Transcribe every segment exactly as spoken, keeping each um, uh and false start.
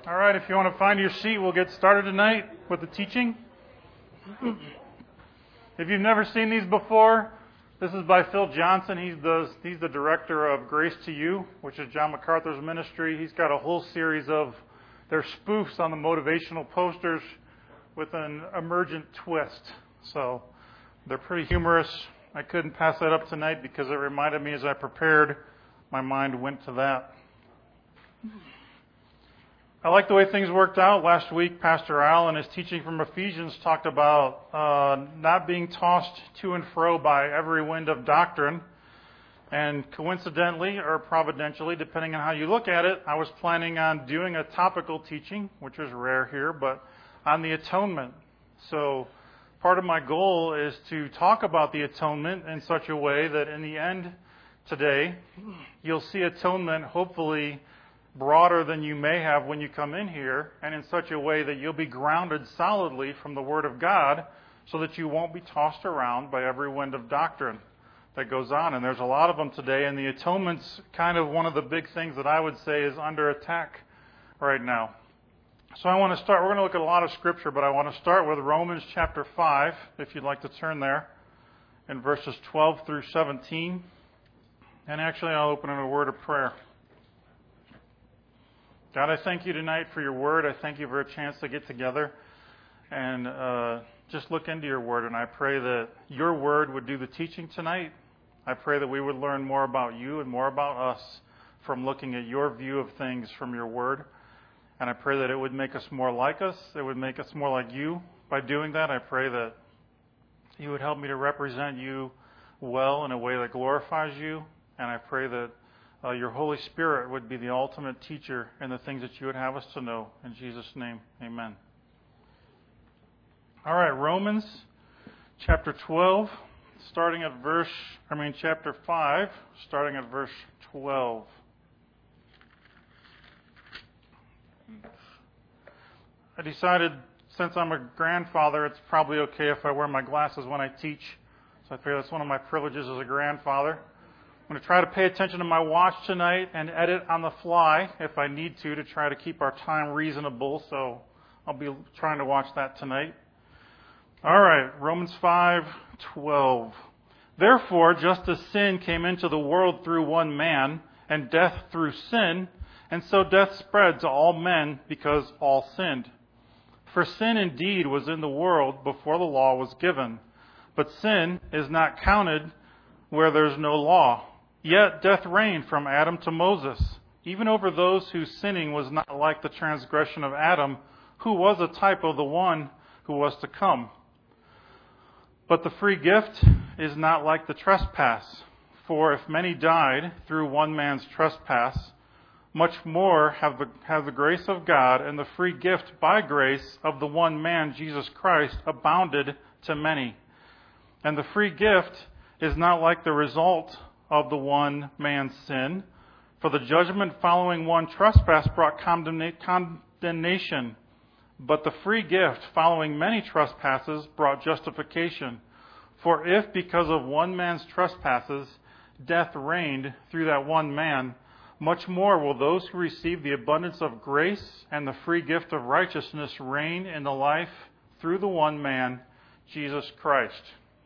All right, if you want to find your seat, we'll get started tonight with the teaching. If you've never seen these before, this is by Phil Johnson. He's the, he's the director of Grace to You, which is John MacArthur's ministry. He's got a whole series of their spoofs on the motivational posters with an emergent twist. So they're pretty humorous. I couldn't pass that up tonight because it reminded me as I prepared, my mind went to that. I like the way things worked out. Last week, Pastor Al, in his teaching from Ephesians, talked about uh, not being tossed to and fro by every wind of doctrine. And coincidentally, or providentially, depending on how you look at it, I was planning on doing a topical teaching, which is rare here, but on the atonement. So part of my goal is to talk about the atonement in such a way that in the end today, you'll see atonement hopefully broader than you may have when you come in here, and in such a way that you'll be grounded solidly from the Word of God so that you won't be tossed around by every wind of doctrine that goes on. And there's a lot of them today, and the atonement's kind of one of the big things that I would say is under attack right now. So I want to start, we're going to look at a lot of Scripture, but I want to start with Romans chapter five, if you'd like to turn there, in verses twelve through seventeen. And actually, I'll open in a word of prayer. God, I thank you tonight for your word. I thank you for a chance to get together and uh, just look into your word. And I pray that your word would do the teaching tonight. I pray that we would learn more about you and more about us from looking at your view of things from your word. And I pray that it would make us more like us. It would make us more like you. By doing that, I pray that you would help me to represent you well in a way that glorifies you. And I pray that Uh, your Holy Spirit would be the ultimate teacher in the things that you would have us to know. In Jesus' name, amen. All right, Romans chapter twelve, starting at verse, I mean chapter five, starting at verse twelve. I decided, since I'm a grandfather, it's probably okay if I wear my glasses when I teach. So I figure that's one of my privileges as a grandfather. I'm going to try to pay attention to my watch tonight and edit on the fly if I need to to try to keep our time reasonable. So I'll be trying to watch that tonight. All right, Romans five twelve. Therefore, just as sin came into the world through one man, and death through sin, and so death spread to all men because all sinned. For sin indeed was in the world before the law was given, but sin is not counted where there's no law. Yet death reigned from Adam to Moses, even over those whose sinning was not like the transgression of Adam, who was a type of the one who was to come. But the free gift is not like the trespass. For if many died through one man's trespass, much more have the, have the grace of God and the free gift by grace of the one man, Jesus Christ, abounded to many. And the free gift is not like the result of the one man's sin. For the judgment following one trespass brought condemnation, but the free gift following many trespasses brought justification. For if because of one man's trespasses death reigned through that one man, much more will those who receive the abundance of grace and the free gift of righteousness reign in the life through the one man, Jesus Christ.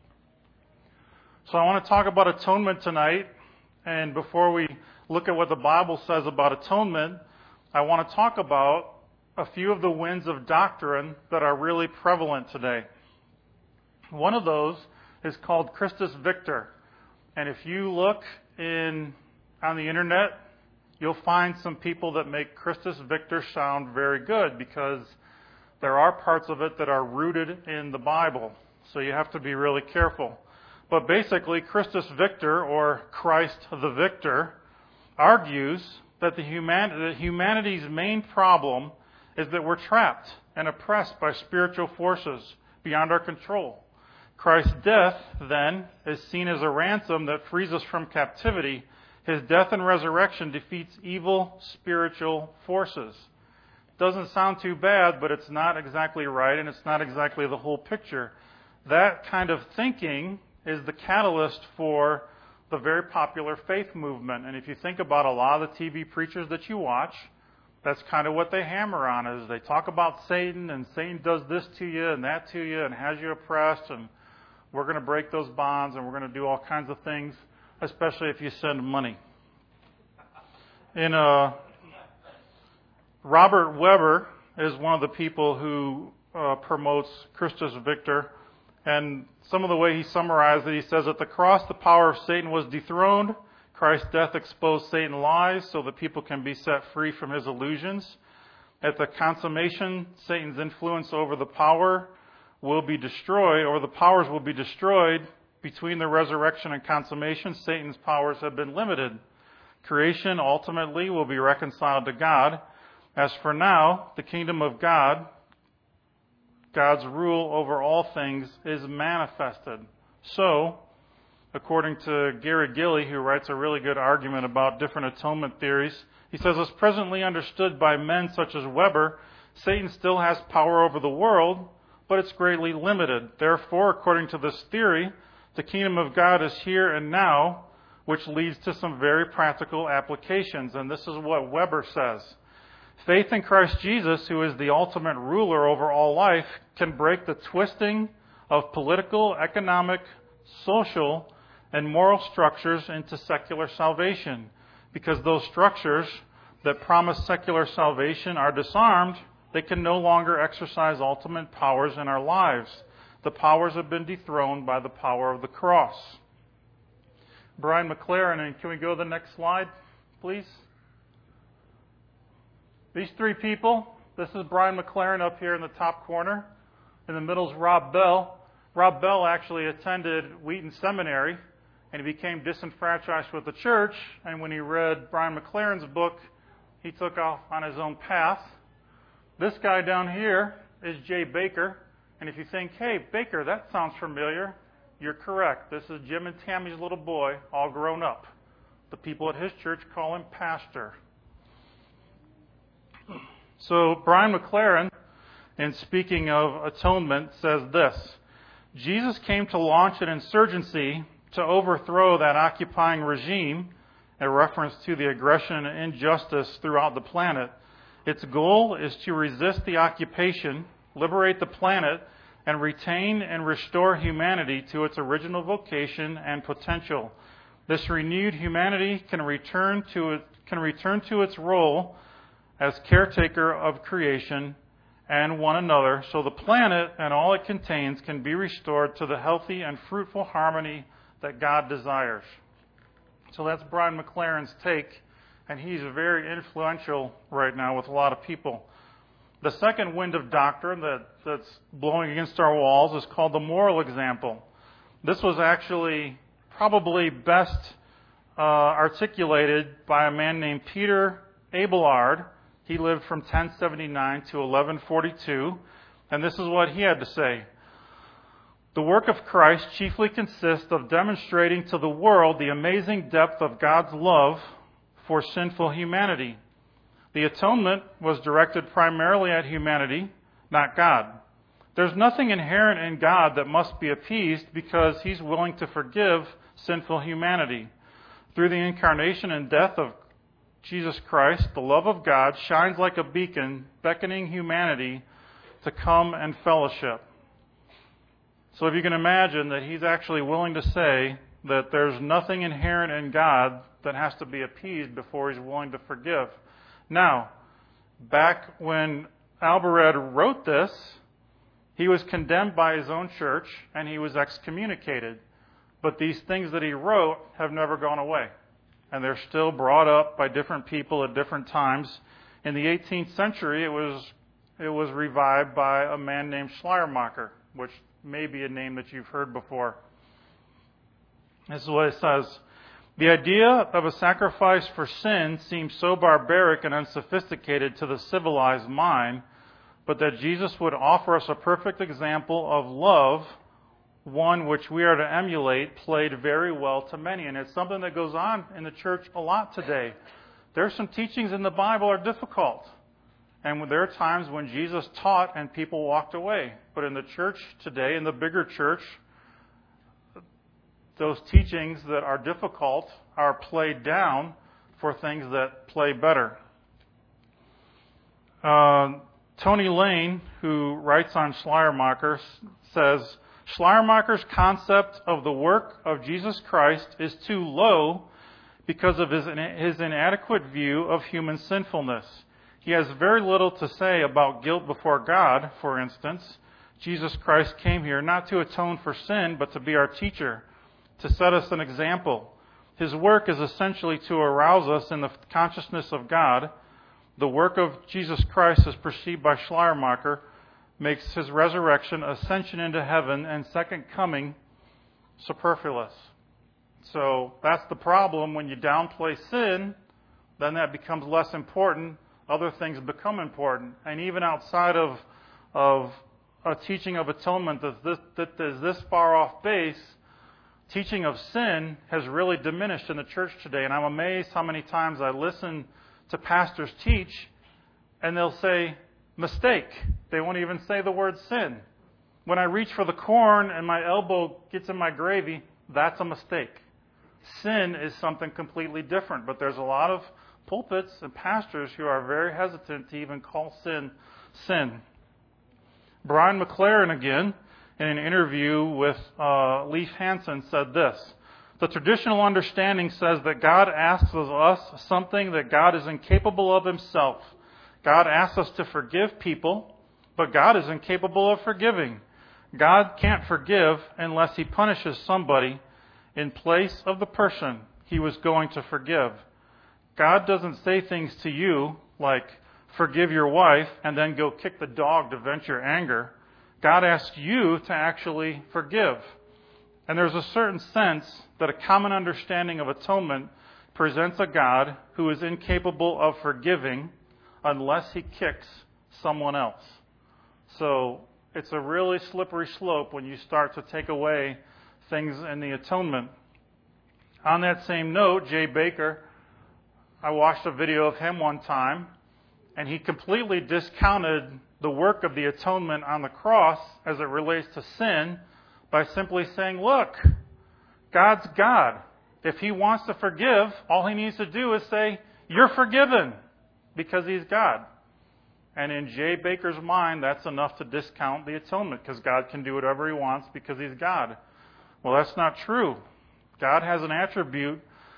So I want to talk about atonement tonight, and before we look at what the Bible says about atonement, I want to talk about a few of the winds of doctrine that are really prevalent today. One of those is called Christus Victor, and if you look in on the internet, you'll find some people that make Christus Victor sound very good because there are parts of it that are rooted in the Bible, so you have to be really careful. But basically, Christus Victor, or Christ the Victor, argues that the human, that humanity's main problem is that we're trapped and oppressed by spiritual forces beyond our control. Christ's death, then, is seen as a ransom that frees us from captivity. His death and resurrection defeats evil spiritual forces. Doesn't sound too bad, but it's not exactly right, and it's not exactly the whole picture. That kind of thinking is the catalyst for the very popular faith movement. And if you think about a lot of the T V preachers that you watch, that's kind of what they hammer on, is they talk about Satan, and Satan does this to you and that to you and has you oppressed, and we're going to break those bonds, and we're going to do all kinds of things, especially if you send money. In uh, Robert Weber is one of the people who uh, promotes Christus Victor, and some of the way he summarized it, he says, at the cross, the power of Satan was dethroned. Christ's death exposed Satan's lies so that people can be set free from his illusions. At the consummation, Satan's influence over the power will be destroyed, or the powers will be destroyed. Between the resurrection and consummation, Satan's powers have been limited. Creation ultimately will be reconciled to God. As for now, the kingdom of God, God's rule over all things, is manifested. So, according to Gary Gilley, who writes a really good argument about different atonement theories, he says, as presently understood by men such as Weber, Satan still has power over the world, but it's greatly limited. Therefore, according to this theory, the kingdom of God is here and now, which leads to some very practical applications. And this is what Weber says. Faith in Christ Jesus, who is the ultimate ruler over all life, can break the twisting of political, economic, social, and moral structures into secular salvation. Because those structures that promise secular salvation are disarmed, they can no longer exercise ultimate powers in our lives. The powers have been dethroned by the power of the cross. Brian McLaren, and can we go to the next slide, please? These three people, this is Brian McLaren up here in the top corner. In the middle is Rob Bell. Rob Bell actually attended Wheaton Seminary, and he became disenfranchised with the church, and when he read Brian McLaren's book, he took off on his own path. This guy down here is Jay Baker, and if you think, hey, Baker, that sounds familiar, you're correct. This is Jim and Tammy's little boy, all grown up. The people at his church call him Pastor. So Brian McLaren, in speaking of atonement, says this: Jesus came to launch an insurgency to overthrow that occupying regime, a reference to the aggression and injustice throughout the planet. Its goal is to resist the occupation, liberate the planet, and retain and restore humanity to its original vocation and potential. This renewed humanity can return to it, can return to its role as caretaker of creation and one another, so the planet and all it contains can be restored to the healthy and fruitful harmony that God desires. So that's Brian McLaren's take, and he's very influential right now with a lot of people. The second wind of doctrine that, that's blowing against our walls is called the moral example. This was actually probably best uh, articulated by a man named Peter Abelard. He lived from ten seventy-nine to eleven forty-two, and this is what he had to say. The work of Christ chiefly consists of demonstrating to the world the amazing depth of God's love for sinful humanity. The atonement was directed primarily at humanity, not God. There's nothing inherent in God that must be appeased because He's willing to forgive sinful humanity. Through the incarnation and death of Jesus Christ, the love of God shines like a beacon, beckoning humanity to come and fellowship. So if you can imagine that He's actually willing to say that there's nothing inherent in God that has to be appeased before He's willing to forgive. Now, back when Albared wrote this, he was condemned by his own church and he was excommunicated. But these things that he wrote have never gone away. And they're still brought up by different people at different times. In the eighteenth century, it was it was revived by a man named Schleiermacher, which may be a name that you've heard before. This is what it says. The idea of a sacrifice for sin seems so barbaric and unsophisticated to the civilized mind, but that Jesus would offer us a perfect example of love, one which we are to emulate, played very well to many. And it's something that goes on in the church a lot today. There are some teachings in the Bible that are difficult. And there are times when Jesus taught and people walked away. But in the church today, in the bigger church, those teachings that are difficult are played down for things that play better. Uh, Tony Lane, who writes on Schleiermacher, says, Schleiermacher's concept of the work of Jesus Christ is too low because of his, his inadequate view of human sinfulness. He has very little to say about guilt before God, for instance. Jesus Christ came here not to atone for sin, but to be our teacher, to set us an example. His work is essentially to arouse us in the consciousness of God. The work of Jesus Christ, as perceived by Schleiermacher, makes his resurrection, ascension into heaven, and second coming superfluous. So that's the problem. When you downplay sin, then that becomes less important. Other things become important. And even outside of, of a teaching of atonement that, this, that is this far off base, teaching of sin has really diminished in the church today. And I'm amazed how many times I listen to pastors teach, and they'll say, mistake. They won't even say the word sin. When I reach for the corn and my elbow gets in my gravy, that's a mistake. Sin is something completely different. But there's a lot of pulpits and pastors who are very hesitant to even call sin, sin. Brian McLaren, again, in an interview with uh, Leif Hansen, said this: the traditional understanding says that God asks of us something that God is incapable of himself. God asks us to forgive people, but God is incapable of forgiving. God can't forgive unless he punishes somebody in place of the person he was going to forgive. God doesn't say things to you like, forgive your wife, and then go kick the dog to vent your anger. God asks you to actually forgive. And there's a certain sense that a common understanding of atonement presents a God who is incapable of forgiving unless he kicks someone else. So it's a really slippery slope when you start to take away things in the atonement. On that same note, Jay Baker, I watched a video of him one time, and he completely discounted the work of the atonement on the cross as it relates to sin by simply saying, look, God's God. If he wants to forgive, all he needs to do is say, you're forgiven, because he's God. And in Jay Baker's mind, that's enough to discount the atonement, because God can do whatever he wants because he's God. Well, that's not true. God has an attribute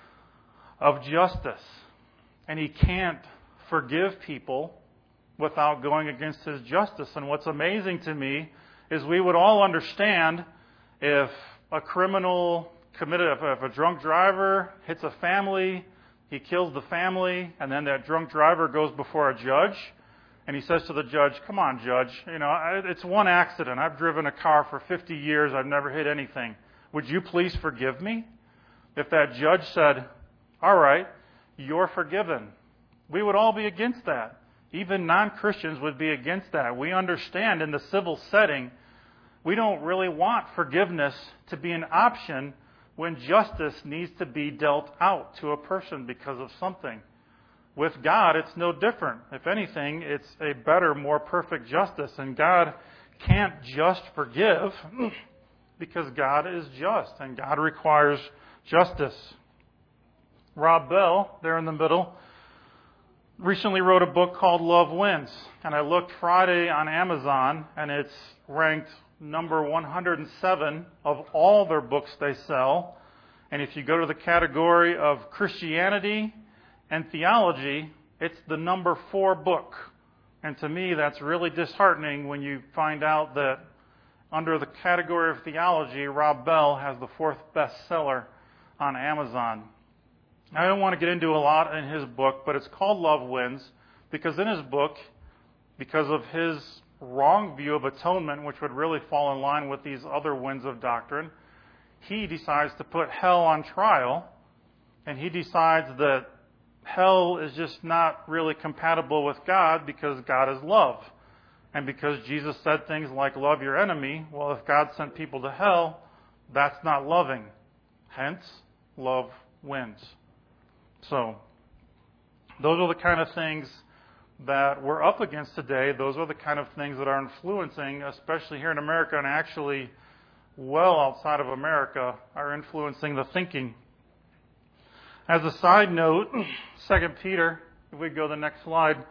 of justice, and he can't forgive people without going against his justice. And what's amazing to me is we would all understand if a criminal committed, if a drunk driver hits a family, he kills the family, and then that drunk driver goes before a judge, and he says to the judge, come on, judge, you know, it's one accident. I've driven a car for fifty years. I've never hit anything. Would you please forgive me? If that judge said, all right, you're forgiven, we would all be against that. Even non-Christians would be against that. We understand in the civil setting, we don't really want forgiveness to be an option when justice needs to be dealt out to a person because of something. With God, it's no different. If anything, it's a better, more perfect justice. And God can't just forgive because God is just, and God requires justice. Rob Bell, there in the middle, recently wrote a book called Love Wins. And I looked Friday on Amazon, and it's ranked number one hundred seven of all their books they sell. And if you go to the category of Christianity and theology, it's the number four book. And to me, that's really disheartening when you find out that under the category of theology, Rob Bell has the fourth bestseller on Amazon. I don't want to get into a lot in his book, but it's called Love Wins because in his book, because of his wrong view of atonement, which would really fall in line with these other winds of doctrine, he decides to put hell on trial, and he decides that hell is just not really compatible with God because God is love. And because Jesus said things like, love your enemy, well, if God sent people to hell, that's not loving. Hence, love wins. So, those are the kind of things that we're up against today. Those are the kind of things that are influencing, especially here in America and actually well outside of America, are influencing the thinking. As a side note, Second Peter, if we go to the next slide,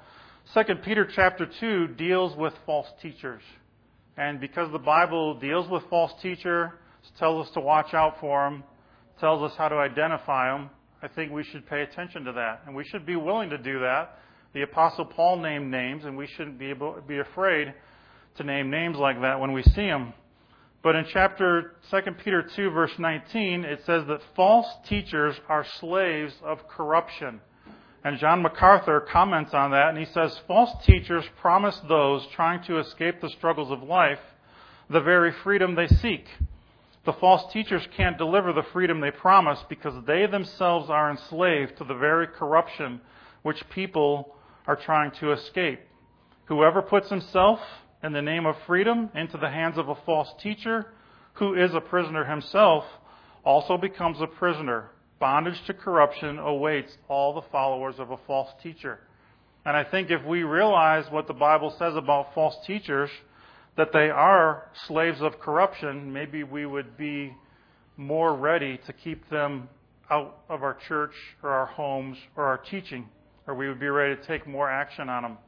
Second Peter chapter two deals with false teachers. And because the Bible deals with false teachers, tells us to watch out for them, tells us how to identify them, I think we should pay attention to that. And we should be willing to do that. The Apostle Paul named names, and we shouldn't be able, be afraid to name names like that when we see them. But in chapter Second Peter two, verse nineteen, it says that false teachers are slaves of corruption. And John MacArthur comments on that, and he says, false teachers promise those trying to escape the struggles of life the very freedom they seek. The false teachers can't deliver the freedom they promise because they themselves are enslaved to the very corruption which people are trying to escape. Whoever puts himself in the name of freedom into the hands of a false teacher, who is a prisoner himself, also becomes a prisoner. Bondage to corruption awaits all the followers of a false teacher. And I think if we realize what the Bible says about false teachers, that they are slaves of corruption, maybe we would be more ready to keep them out of our church or our homes or our teaching, or we would be ready to take more action on them.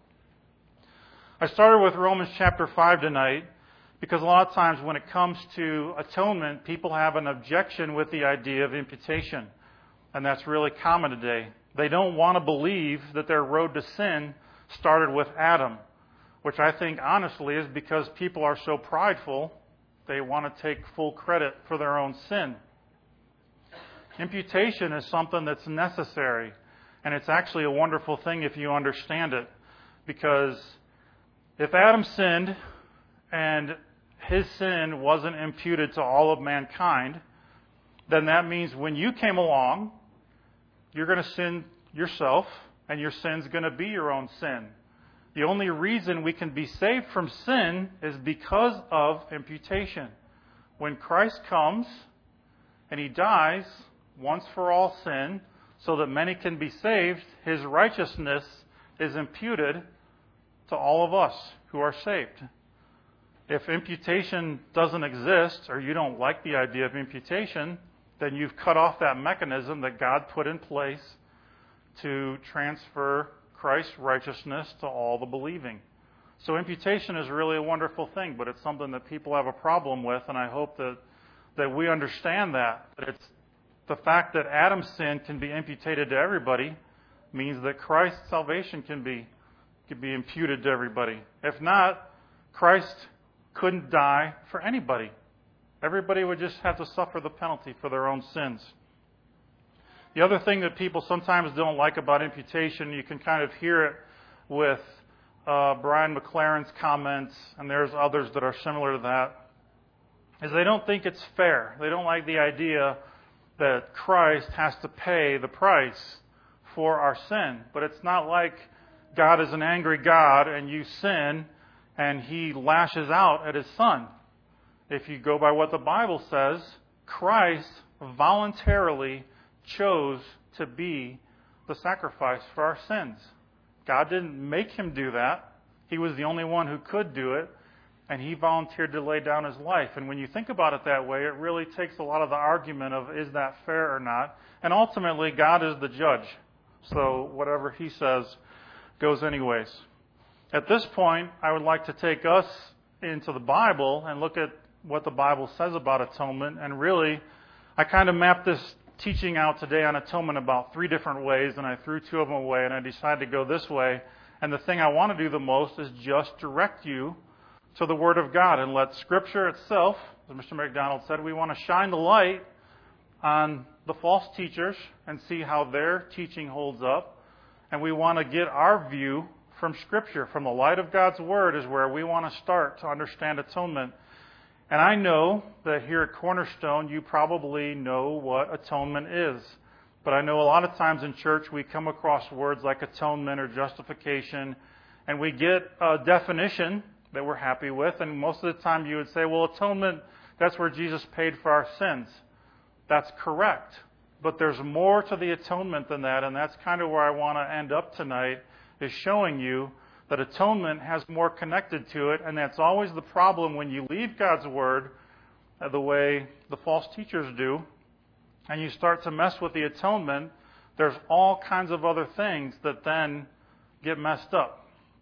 I started with Romans chapter five tonight because a lot of times when it comes to atonement, people have an objection with the idea of imputation. And that's really common today. They don't want to believe that their road to sin started with Adam, which I think honestly is because people are so prideful, they want to take full credit for their own sin. Imputation is something that's necessary, and it's actually a wonderful thing if you understand it, because if Adam sinned and his sin wasn't imputed to all of mankind, then that means when you came along, you're going to sin yourself, and your sin's going to be your own sin. The only reason we can be saved from sin is because of imputation. When Christ comes and He dies once for all sin, so that many can be saved, His righteousness is imputed to all of us who are saved. If imputation doesn't exist, or you don't like the idea of imputation, then you've cut off that mechanism that God put in place to transfer Christ's righteousness to all the believing. So imputation is really a wonderful thing, but it's something that people have a problem with, and I hope that, that we understand that. That it's the fact that Adam's sin can be imputed to everybody means that Christ's salvation can be, can be imputed to everybody. If not, Christ couldn't die for anybody. Everybody would just have to suffer the penalty for their own sins. The other thing that people sometimes don't like about imputation, you can kind of hear it with uh, Brian McLaren's comments, and there's others that are similar to that, is they don't think it's fair. They don't like the idea that Christ has to pay the price for our sin. But it's not like God is an angry God and you sin and He lashes out at His Son. If you go by what the Bible says, Christ voluntarily chose to be the sacrifice for our sins. God didn't make Him do that. He was the only one who could do it, and He volunteered to lay down His life. And when you think about it that way, it really takes a lot of the argument of, is that fair or not? And ultimately, God is the judge. So whatever He says goes anyways. At this point, I would like to take us into the Bible and look at what the Bible says about atonement. And really, I kind of mapped this teaching out today on atonement about three different ways, and I threw two of them away, and I decided to go this way. And the thing I want to do the most is just direct you to the Word of God and let Scripture itself, as Mister McDonald said, we want to shine the light on the false teachers and see how their teaching holds up. And we want to get our view from Scripture, from the light of God's Word is where we want to start to understand atonement. And I know that here at Cornerstone, you probably know what atonement is. But I know a lot of times in church we come across words like atonement or justification, and we get a definition that we're happy with. And most of the time you would say, well, atonement, that's where Jesus paid for our sins. That's correct. But there's more to the atonement than that, and that's kind of where I want to end up tonight, is showing you that atonement has more connected to it, and that's always the problem when you leave God's Word the way the false teachers do, and you start to mess with the atonement. There's all kinds of other things that then get messed up.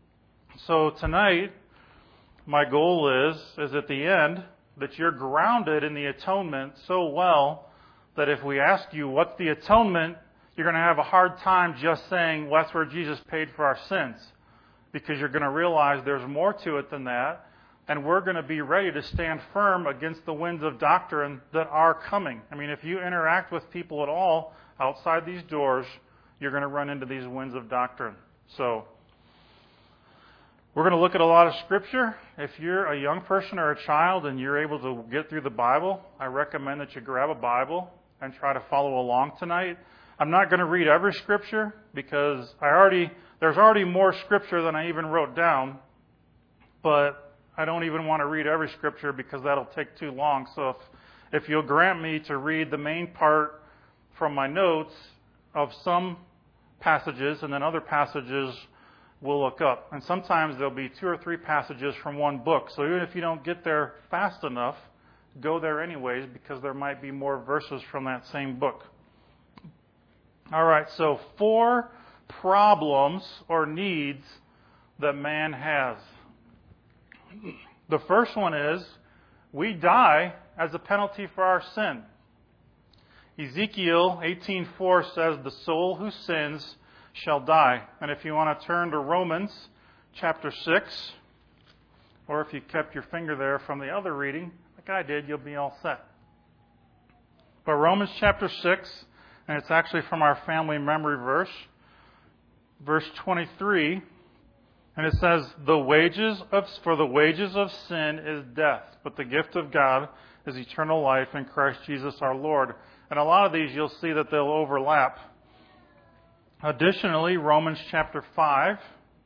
So tonight, my goal is, is at the end, that you're grounded in the atonement so well that if we ask you, what's the atonement, you're going to have a hard time just saying, well, that's where Jesus paid for our sins. Because you're going to realize there's more to it than that. And we're going to be ready to stand firm against the winds of doctrine that are coming. I mean, if you interact with people at all outside these doors, you're going to run into these winds of doctrine. So, we're going to look at a lot of Scripture. If you're a young person or a child and you're able to get through the Bible, I recommend that you grab a Bible and try to follow along tonight. I'm not going to read every Scripture because I already there's already more Scripture than I even wrote down. But I don't even want to read every Scripture because that'll take too long. So if, if you'll grant me to read the main part from my notes of some passages and then other passages we'll look up. And sometimes there'll be two or three passages from one book. So even if you don't get there fast enough, go there anyways because there might be more verses from that same book. All right, so four problems or needs that man has. The first one is we die as a penalty for our sin. Ezekiel eighteen four says, "The soul who sins shall die." And if you want to turn to Romans chapter six, or if you kept your finger there from the other reading, like I did, you'll be all set. But Romans chapter six, and it's actually from our family memory verse, verse twenty-three, and it says, "The wages of for the wages of sin is death, but the gift of God is eternal life in Christ Jesus our Lord." And a lot of these you'll see that they'll overlap. Additionally, Romans chapter five,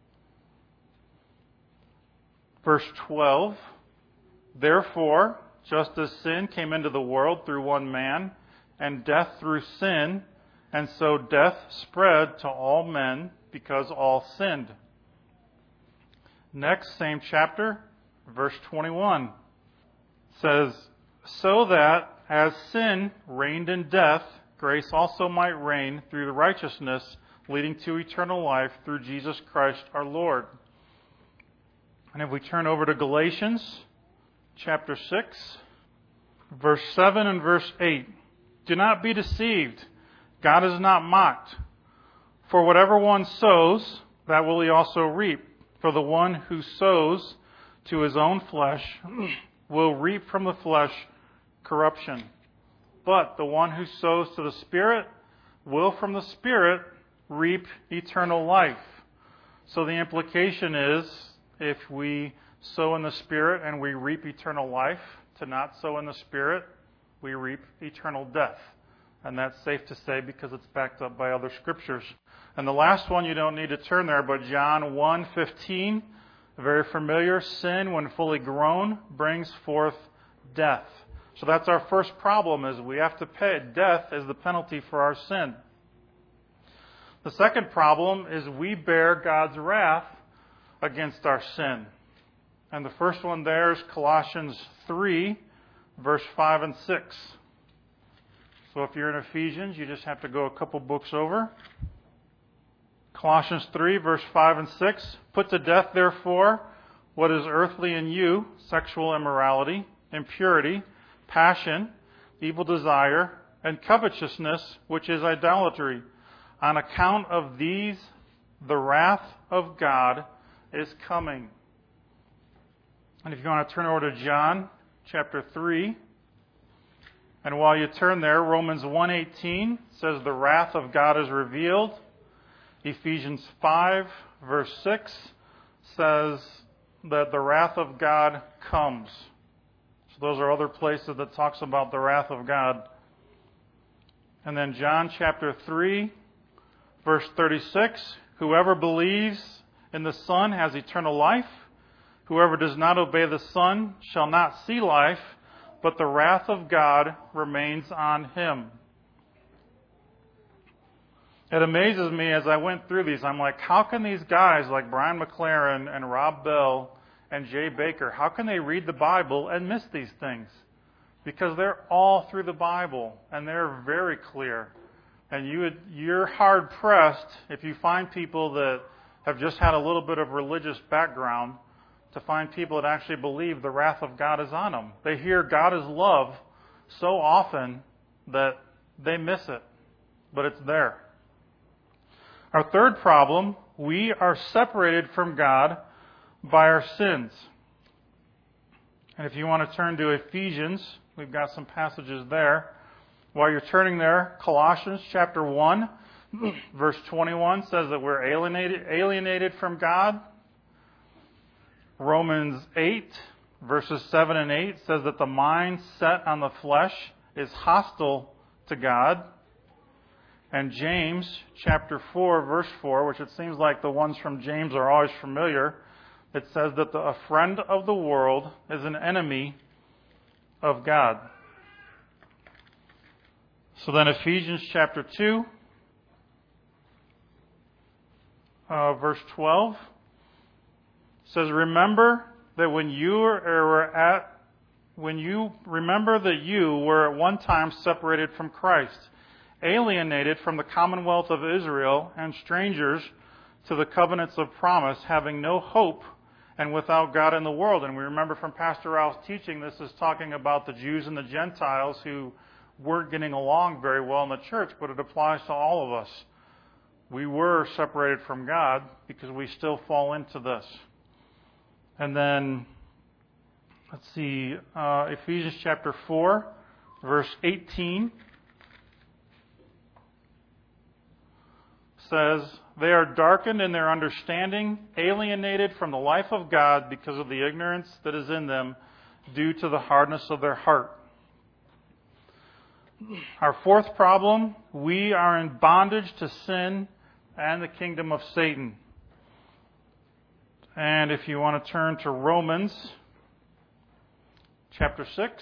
verse twelve, "Therefore, just as sin came into the world through one man, and death through sin, and so death spread to all men because all sinned." Next, same chapter, verse twenty-one, says, "So that as sin reigned in death, grace also might reign through the righteousness leading to eternal life through Jesus Christ our Lord." And if we turn over to Galatians chapter six, verse seven and verse eight, "Do not be deceived. God is not mocked. For whatever one sows, that will he also reap. For the one who sows to his own flesh will reap from the flesh corruption. But the one who sows to the Spirit will from the Spirit reap eternal life." So the implication is, if we sow in the Spirit and we reap eternal life, to not sow in the Spirit, we reap eternal death. And that's safe to say because it's backed up by other scriptures. And the last one, you don't need to turn there, but John one fifteen, very familiar, "Sin, when fully grown, brings forth death." So that's our first problem, is we have to pay. Death is the penalty for our sin. The second problem is we bear God's wrath against our sin. And the first one there is Colossians three, verse five and six. So if you're in Ephesians, you just have to go a couple books over. Colossians three, verse five and six. "Put to death, therefore, what is earthly in you, sexual immorality, impurity, passion, evil desire, and covetousness, which is idolatry. On account of these, the wrath of God is coming." And if you want to turn over to John chapter three, and while you turn there, Romans one eighteen says the wrath of God is revealed. Ephesians five, verse six says that the wrath of God comes. So those are other places that talks about the wrath of God. And then John chapter three, verse thirty-six, "Whoever believes in the Son has eternal life. Whoever does not obey the Son shall not see life, but the wrath of God remains on him." It amazes me as I went through these. I'm like, how can these guys like Brian McLaren and Rob Bell and Jay Baker, how can they read the Bible and miss these things? Because they're all through the Bible, and they're very clear. And you would, you're hard-pressed if you find people that have just had a little bit of religious background to find people that actually believe the wrath of God is on them. They hear God is love so often that they miss it, but it's there. Our third problem, we are separated from God by our sins. And if you want to turn to Ephesians, we've got some passages there. While you're turning there, Colossians chapter one, verse twenty-one says that we're alienated, alienated from God. Romans eight, verses seven and eight says that the mind set on the flesh is hostile to God. And James chapter four, verse four, which it seems like the ones from James are always familiar, it says that the, a friend of the world is an enemy of God. So then Ephesians chapter two, uh, verse twelve, says, remember that when you were at, when you remember that you were at one time separated from Christ, alienated from the commonwealth of Israel and strangers to the covenants of promise, having no hope and without God in the world. And we remember from Pastor Ralph's teaching, this is talking about the Jews and the Gentiles who weren't getting along very well in the church, but it applies to all of us. We were separated from God because we still fall into this. And then, let's see, uh, Ephesians chapter four, verse eighteen says, they are darkened in their understanding, alienated from the life of God because of the ignorance that is in them due to the hardness of their heart. Our fourth problem, we are in bondage to sin and the kingdom of Satan. And if you want to turn to Romans chapter six,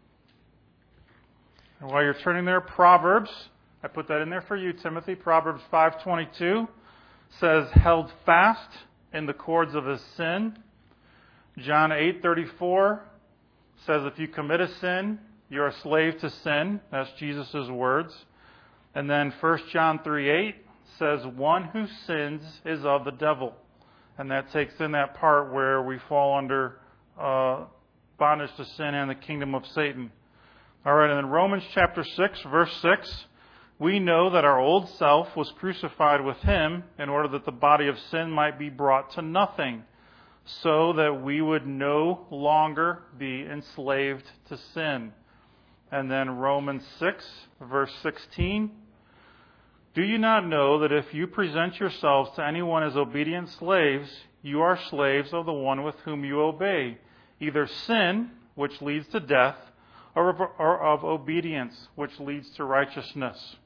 and while you're turning there, Proverbs, I put that in there for you, Timothy. Proverbs five twenty-two says, held fast in the cords of his sin. John eight thirty-four says, if you commit a sin, you're a slave to sin. That's Jesus' words. And then First John three eight says, one who sins is of the devil. And that takes in that part where we fall under uh, bondage to sin and the kingdom of Satan. All right, and then Romans chapter six, verse six, we know that our old self was crucified with him in order that the body of sin might be brought to nothing, so that we would no longer be enslaved to sin. And then Romans six, verse sixteen, do you not know that if you present yourselves to anyone as obedient slaves, you are slaves of the one with whom you obey, either sin, which leads to death, or of, or of obedience, which leads to righteousness?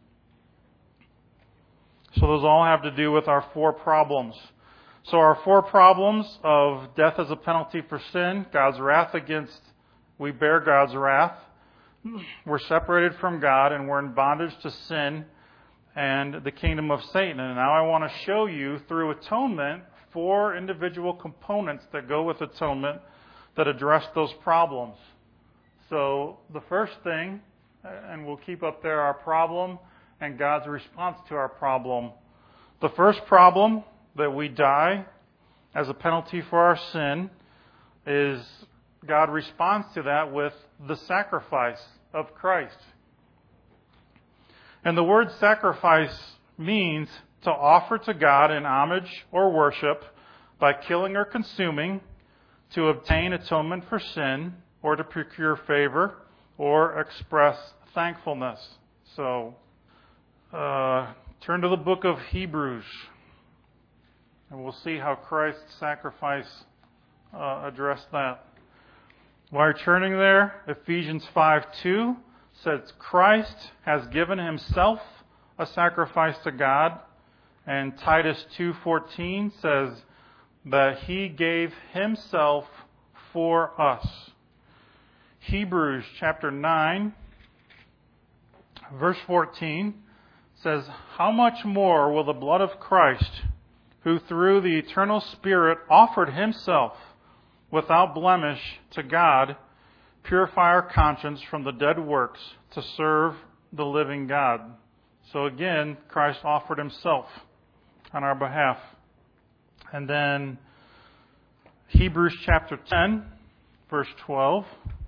So those all have to do with our four problems. So our four problems of death as a penalty for sin, God's wrath against, we bear God's wrath, we're separated from God, and we're in bondage to sin and the kingdom of Satan. And now I want to show you through atonement four individual components that go with atonement that address those problems. So the first thing, and we'll keep up there our problem and God's response to our problem. The first problem that we die as a penalty for our sin is God responds to that with the sacrifice of Christ. And the word sacrifice means to offer to God in homage or worship by killing or consuming to obtain atonement for sin or to procure favor or express thankfulness. So, uh, turn to the book of Hebrews and we'll see how Christ's sacrifice uh, addressed that. While you're turning there, Ephesians five two says Christ has given himself a sacrifice to God, and Titus two fourteen says that he gave himself for us. Hebrews chapter nine, verse fourteen says, how much more will the blood of Christ, who through the eternal Spirit offered himself without blemish to God, purify our conscience from the dead works to serve the living God. So again, Christ offered himself on our behalf. And then Hebrews chapter ten, verse twelve.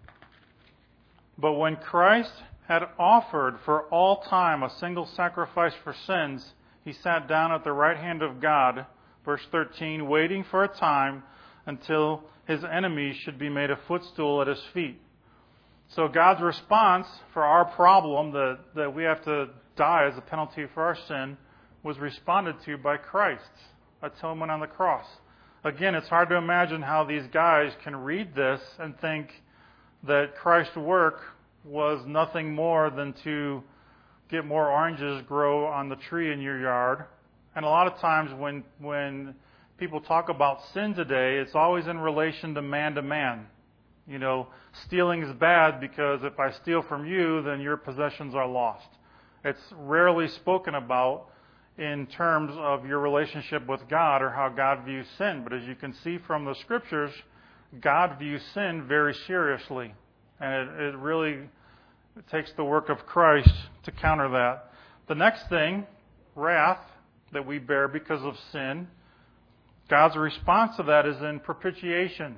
But when Christ had offered for all time a single sacrifice for sins, he sat down at the right hand of God, verse thirteen, waiting for a time until his enemies should be made a footstool at his feet. So God's response for our problem that, that we have to die as a penalty for our sin was responded to by Christ's atonement on the cross. Again, it's hard to imagine how these guys can read this and think that Christ's work was nothing more than to get more oranges grow on the tree in your yard. And a lot of times when when people talk about sin today, it's always in relation to man to man. You know, stealing is bad because if I steal from you, then your possessions are lost. It's rarely spoken about in terms of your relationship with God or how God views sin. But as you can see from the Scriptures, God views sin very seriously. And it, it really it takes the work of Christ to counter that. The next thing, wrath that we bear because of sin, God's response to that is in propitiation.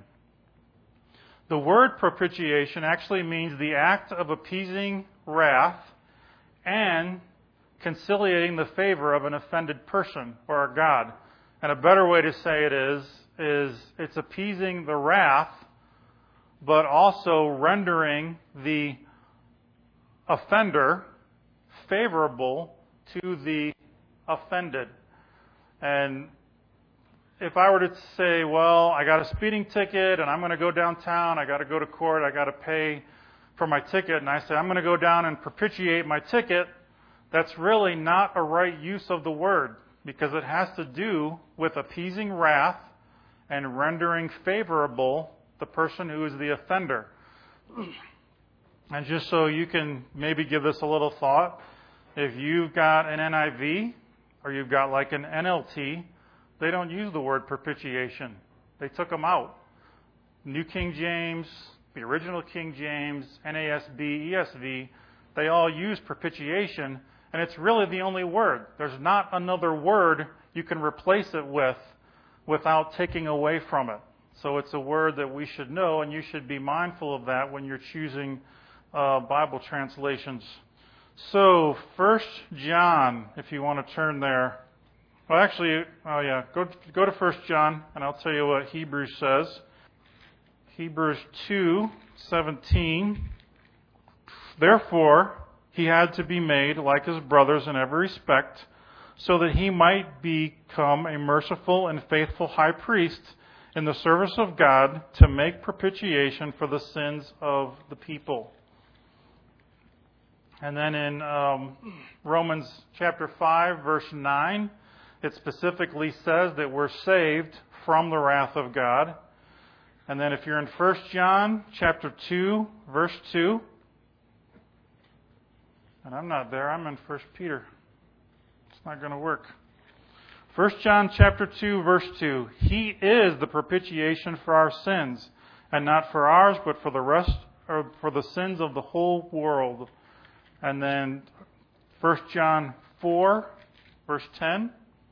The word propitiation actually means the act of appeasing wrath and conciliating the favor of an offended person or a God. And a better way to say it is, is it's appeasing the wrath, but also rendering the offender favorable to the offended. And if I were to say, well, I got a speeding ticket and I'm going to go downtown, I got to go to court, I got to pay for my ticket, and I say I'm going to go down and propitiate my ticket, that's really not a right use of the word, because it has to do with appeasing wrath and rendering favorable the person who is the offender. And just so you can maybe give this a little thought, if you've got an N I V or you've got like an N L T, they don't use the word propitiation. They took them out. New King James, the original King James, N A S B, E S V, they all use propitiation, and it's really the only word. There's not another word you can replace it with without taking away from it. So it's a word that we should know, and you should be mindful of that when you're choosing uh, Bible translations. So, First John, if you want to turn there. Well, actually, oh yeah, go go to First John, and I'll tell you what Hebrews says. Hebrews two seventeen. Therefore, he had to be made like his brothers in every respect, so that he might become a merciful and faithful high priest in the service of God to make propitiation for the sins of the people. And then in um, Romans chapter five, verse nine, it specifically says that we're saved from the wrath of God. And then if you're in First John chapter two, verse two, and I'm not there, I'm in First Peter. It's not going to work. First John chapter two, verse two, he is the propitiation for our sins, and not for ours, but for the rest, or for the sins of the whole world. And then First John four, verse ten.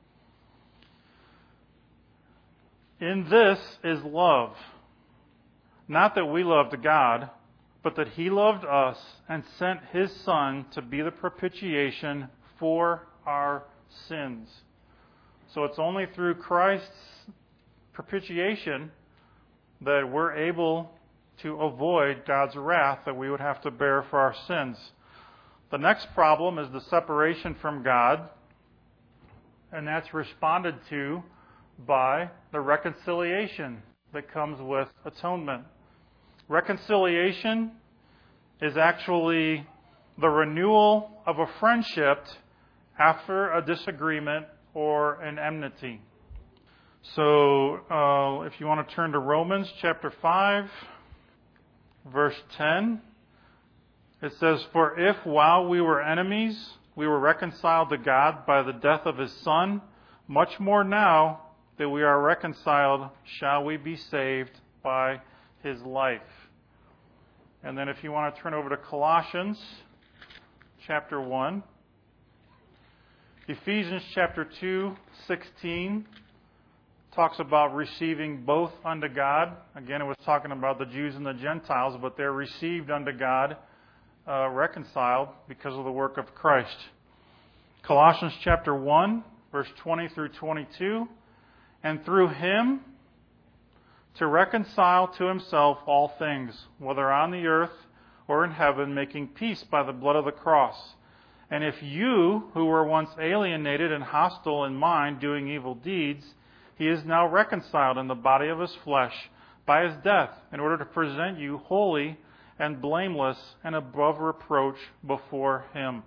In this is love, not that we loved God, but that he loved us and sent his Son to be the propitiation for our sins. So it's only through Christ's propitiation that we're able to avoid God's wrath that we would have to bear for our sins. The next problem is the separation from God, and that's responded to by the reconciliation that comes with atonement. Reconciliation is actually the renewal of a friendship after a disagreement or an enmity. So uh, if you want to turn to Romans chapter five, verse ten, it says, "For if while we were enemies, we were reconciled to God by the death of his Son, much more now that we are reconciled, shall we be saved by his life." And then if you want to turn over to Colossians chapter one, Ephesians chapter two, sixteen talks about receiving both unto God. Again, it was talking about the Jews and the Gentiles, but they're received unto God, uh, reconciled because of the work of Christ. Colossians chapter one, verse twenty through twenty-two. And through him to reconcile to himself all things, whether on the earth or in heaven, making peace by the blood of the cross. And if you, who were once alienated and hostile in mind, doing evil deeds, he is now reconciled in the body of his flesh by his death, in order to present you holy and blameless and above reproach before him.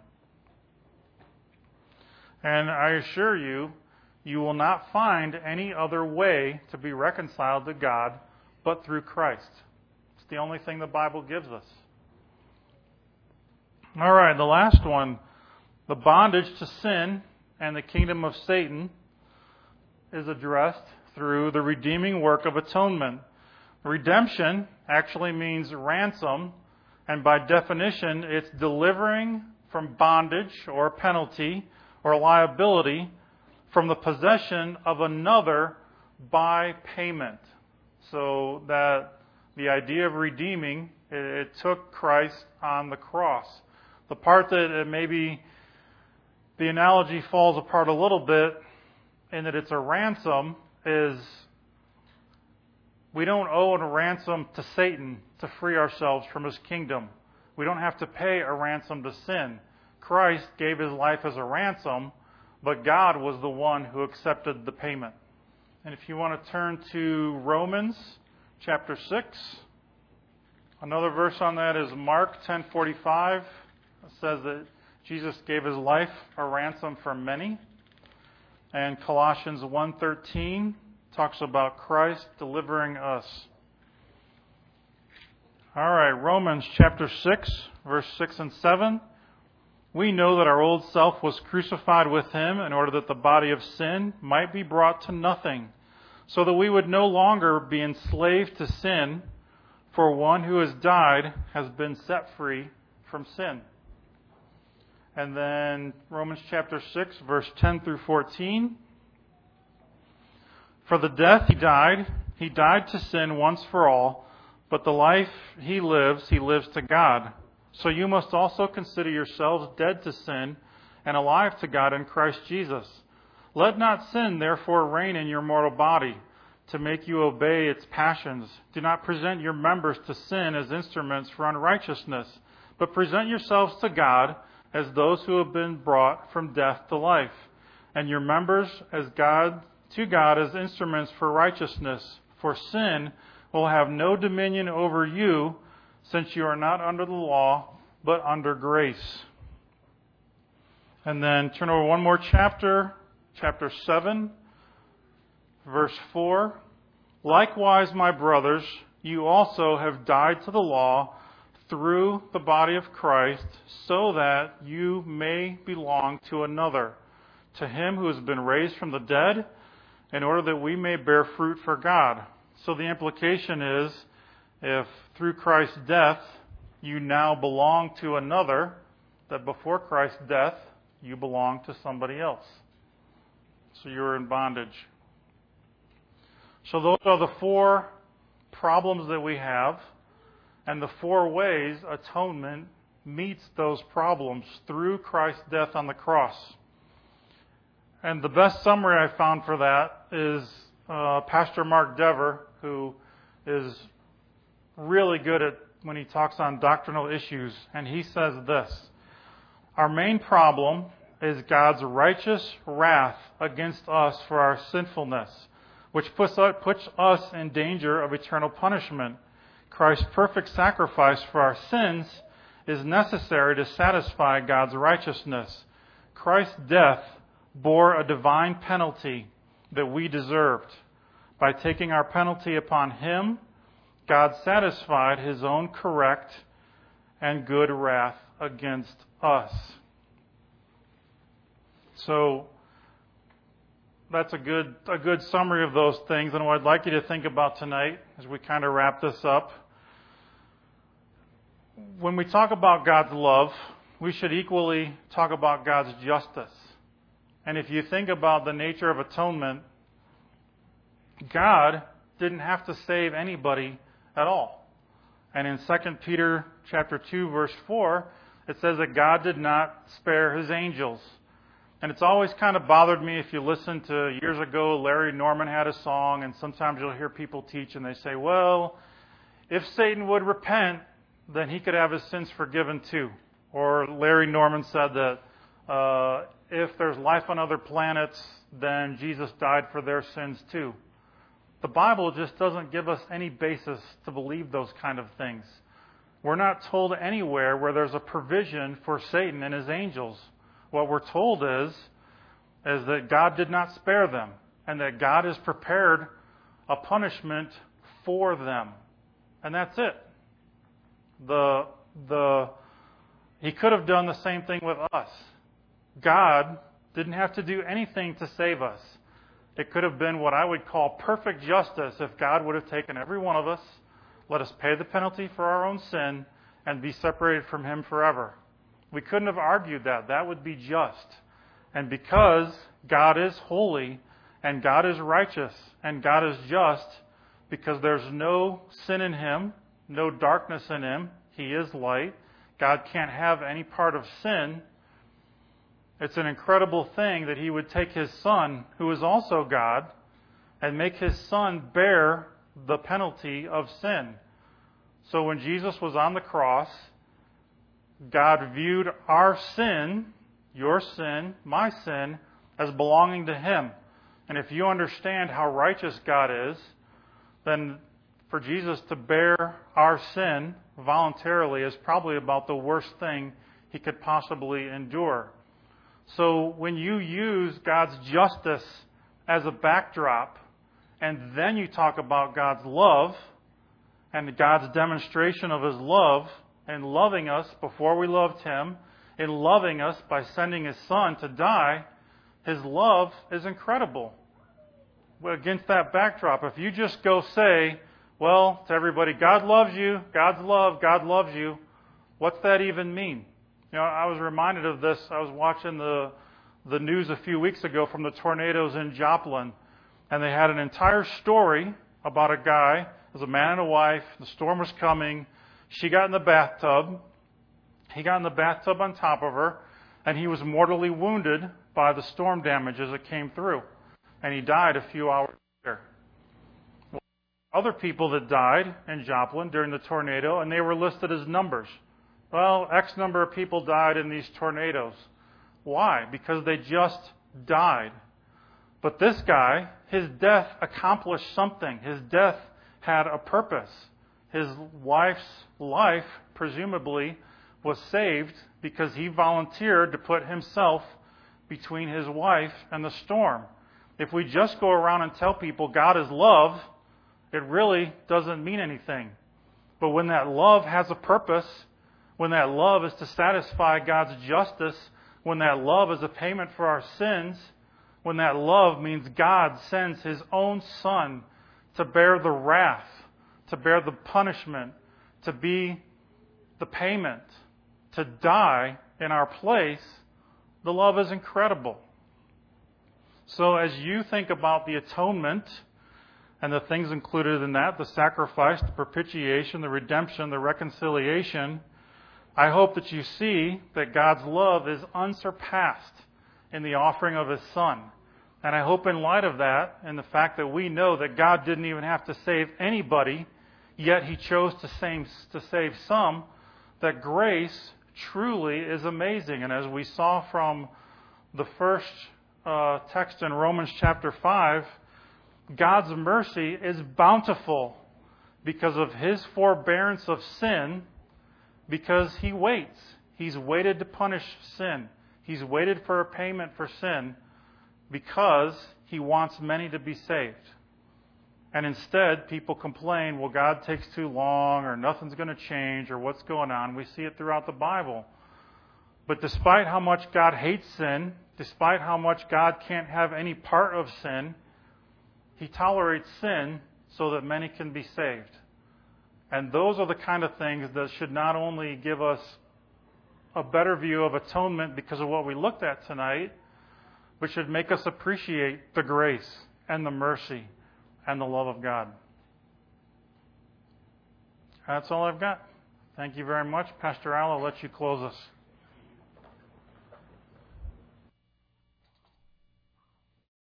And I assure you, you will not find any other way to be reconciled to God but through Christ. It's the only thing the Bible gives us. All right, the last one. The bondage to sin and the kingdom of Satan is addressed through the redeeming work of atonement. Redemption actually means ransom, and by definition, it's delivering from bondage or penalty or liability from the possession of another by payment. So that the idea of redeeming, it, it took Christ on the cross. The part that it maybe the analogy falls apart a little bit in that it's a ransom is we don't owe a ransom to Satan to free ourselves from his kingdom. We don't have to pay a ransom to sin. Christ gave his life as a ransom, but God was the one who accepted the payment. And if you want to turn to Romans chapter six, another verse on that is Mark ten forty-five. It says that Jesus gave his life a ransom for many. And Colossians one thirteen talks about Christ delivering us. All right, Romans chapter six, verse six and seven. We know that our old self was crucified with him in order that the body of sin might be brought to nothing, so that we would no longer be enslaved to sin, for one who has died has been set free from sin. And then Romans chapter six, verse ten through fourteen. For the death he died, he died to sin once for all, but the life he lives, he lives to God. So you must also consider yourselves dead to sin and alive to God in Christ Jesus. Let not sin therefore reign in your mortal body, to make you obey its passions. Do not present your members to sin as instruments for unrighteousness, but present yourselves to God as those who have been brought from death to life, and your members as God to God as instruments for righteousness. For sin will have no dominion over you, since you are not under the law, but under grace. And then turn over one more chapter, chapter seven, verse four. Likewise, my brothers, you also have died to the law through the body of Christ, so that you may belong to another, to him who has been raised from the dead, in order that we may bear fruit for God. So the implication is, if through Christ's death you now belong to another, that before Christ's death you belong to somebody else. So you're in bondage. So those are the four problems that we have, and the four ways atonement meets those problems through Christ's death on the cross. And the best summary I found for that is uh, Pastor Mark Dever, who is really good at when he talks on doctrinal issues. And he says this: our main problem is God's righteous wrath against us for our sinfulness, which puts us in danger of eternal punishment. Christ's perfect sacrifice for our sins is necessary to satisfy God's righteousness. Christ's death bore a divine penalty that we deserved. By taking our penalty upon him, God satisfied his own correct and good wrath against us. So that's a good a good summary of those things. And what I'd like you to think about tonight as we kind of wrap this up, when we talk about God's love, we should equally talk about God's justice. And if you think about the nature of atonement, God didn't have to save anybody at all. And in Second Peter chapter two, verse four, it says that God did not spare his angels. And it's always kind of bothered me if you listen to, years ago, Larry Norman had a song, and sometimes you'll hear people teach and they say, well, if Satan would repent, then he could have his sins forgiven too. Or Larry Norman said that uh, if there's life on other planets, then Jesus died for their sins too. The Bible just doesn't give us any basis to believe those kind of things. We're not told anywhere where there's a provision for Satan and his angels. What we're told is, is that God did not spare them, and that God has prepared a punishment for them. And that's it. The, the, he could have done the same thing with us. God didn't have to do anything to save us. It could have been what I would call perfect justice if God would have taken every one of us, let us pay the penalty for our own sin, and be separated from him forever. We couldn't have argued that. That would be just. And because God is holy, and God is righteous, and God is just, because there's no sin in him, no darkness in him, he is light, God can't have any part of sin. It's an incredible thing that he would take his Son, who is also God, and make his Son bear the penalty of sin. So when Jesus was on the cross, God viewed our sin, your sin, my sin, as belonging to him. And if you understand how righteous God is, then for Jesus to bear our sin voluntarily is probably about the worst thing he could possibly endure. So when you use God's justice as a backdrop, and then you talk about God's love and God's demonstration of his love and loving us before we loved him, and loving us by sending his Son to die, his love is incredible. Well, against that backdrop, if you just go say, well, to everybody, God loves you, God's love, God loves you, what's that even mean? You know, I was reminded of this. I was watching the the news a few weeks ago from the tornadoes in Joplin, and they had an entire story about a guy. It was a man and a wife. The storm was coming. She got in the bathtub. He got in the bathtub on top of her, and he was mortally wounded by the storm damage as it came through, and he died a few hours later. Other people that died in Joplin during the tornado, and they were listed as numbers. Well, X number of people died in these tornadoes. Why? Because they just died. But this guy, his death accomplished something. His death had a purpose. His wife's life, presumably, was saved because he volunteered to put himself between his wife and the storm. If we just go around and tell people God is love, it really doesn't mean anything. But when that love has a purpose, when that love is to satisfy God's justice, when that love is a payment for our sins, when that love means God sends his own Son to bear the wrath, to bear the punishment, to be the payment, to die in our place, the love is incredible. So as you think about the atonement and the things included in that, the sacrifice, the propitiation, the redemption, the reconciliation, I hope that you see that God's love is unsurpassed in the offering of his Son. And I hope in light of that, and the fact that we know that God didn't even have to save anybody, yet he chose to save, to save some, that grace truly is amazing. And as we saw from the first uh, text in Romans chapter five, God's mercy is bountiful because of his forbearance of sin, because he waits. He's waited to punish sin. He's waited for a payment for sin because he wants many to be saved. And instead, people complain, well, God takes too long, or nothing's going to change, or what's going on. We see it throughout the Bible. But despite how much God hates sin, despite how much God can't have any part of sin, he tolerates sin so that many can be saved. And those are the kind of things that should not only give us a better view of atonement because of what we looked at tonight, but should make us appreciate the grace and the mercy and the love of God. That's all I've got. Thank you very much. Pastor Al, I'll let you close us.